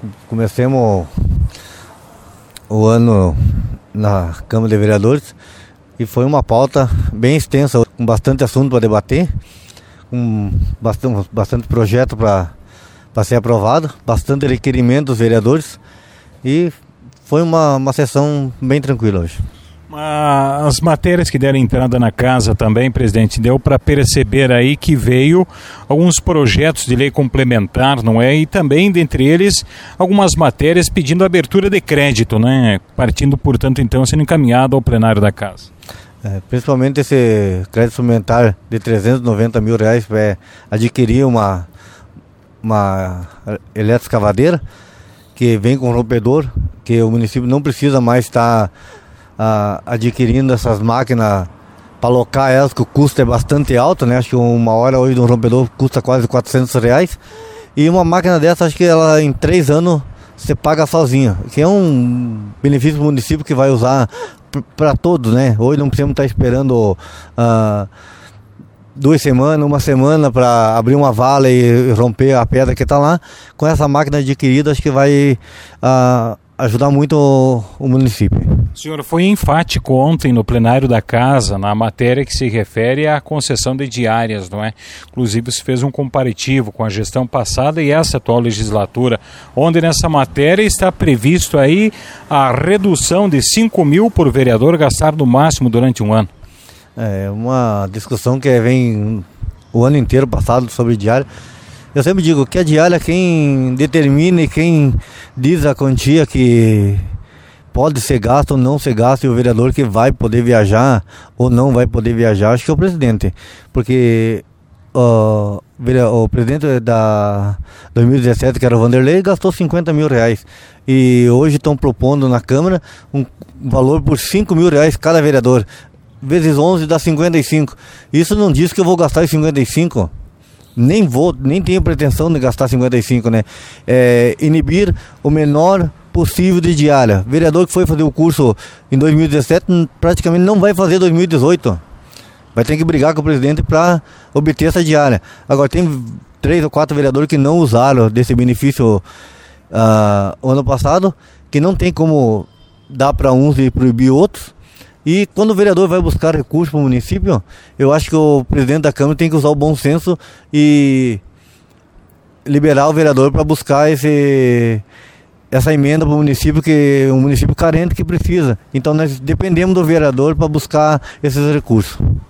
Comecemos o ano na Câmara de Vereadores e foi uma pauta bem extensa, com bastante assunto para debater, com bastante projeto para ser aprovado, bastante requerimento dos vereadores e foi uma sessão bem tranquila hoje. As matérias que deram entrada na casa também, presidente, deu para perceber aí que veio alguns projetos de lei complementar, não é? E também, dentre eles, algumas matérias pedindo abertura de crédito, né? Partindo, portanto, então, sendo encaminhado ao plenário da casa. Principalmente esse crédito suplementar de R$390 mil para adquirir uma eletroescavadeira que vem com rompedor, que o município não precisa mais estar adquirindo essas máquinas para alocar elas, que o custo é bastante alto, né? Acho que uma hora hoje de um rompedor custa quase R$400. E uma máquina dessa, acho que ela em 3 anos você paga sozinha, que é um benefício do município que vai usar para todos, né? Hoje não precisamos estar esperando 2 semanas, uma semana para abrir uma vala e romper a pedra que está lá. Com essa máquina adquirida, acho que vai ajudar muito o município. O senhor foi enfático ontem no plenário da casa, na matéria que se refere à concessão de diárias, não é? Inclusive se fez um comparativo com a gestão passada e essa atual legislatura, onde nessa matéria está previsto aí a redução de 5 mil por vereador gastar no máximo durante um ano. É uma discussão que vem o ano inteiro passado sobre diária. Eu sempre digo que a diária quem determina e quem diz a quantia que pode ser gasto ou não ser gasto e o vereador que vai poder viajar ou não vai poder viajar, acho que é o presidente. Porque o presidente da 2017, que era o Vanderlei, gastou R$50 mil. E hoje estão propondo na Câmara um valor por R$5 mil cada vereador. Vezes 11 dá 55. Isso não diz que eu vou gastar os 55. Nem tenho pretensão de gastar 55, né? Inibir o menor possível de diária. Vereador que foi fazer o curso em 2017 praticamente não vai fazer 2018. Vai ter que brigar com o presidente para obter essa diária. Agora tem 3 ou 4 vereadores que não usaram desse benefício o ano passado, que não tem como dar para uns e proibir outros. E quando o vereador vai buscar recursos para o município, eu acho que o presidente da Câmara tem que usar o bom senso e liberar o vereador para buscar essa emenda para o município, que é um município carente que precisa. Então nós dependemos do vereador para buscar esses recursos.